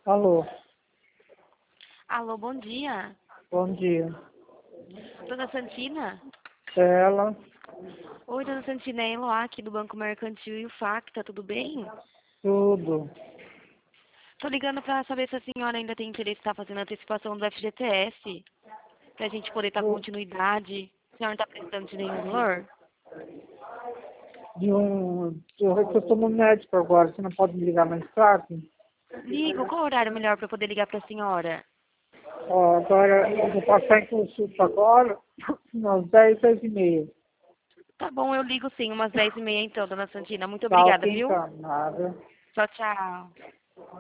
Alô, Alô, bom dia. bom dia. Dona Santina? Ela, Oi, Dona Santina, é Eloá aqui do Banco Mercantil e o Facta, tudo bem? tudo. Tô ligando pra saber se a senhora ainda tem interesse em estar fazendo a antecipação do FGTS, pra gente poder dar Do- continuidade. A senhora não tá precisando de nenhum valor? eu estou no médico agora, você não pode me ligar mais tarde? Ligo, qual horário melhor pra eu poder ligar pra senhora? Ó, agora, eu vou passar em consulta agora, umas 10, 10 e meia. Tá bom, eu ligo sim, umas 10h30 então, Dona Santina. Muito Tá, obrigada, ok, viu? então, nada. Tchau, tchau.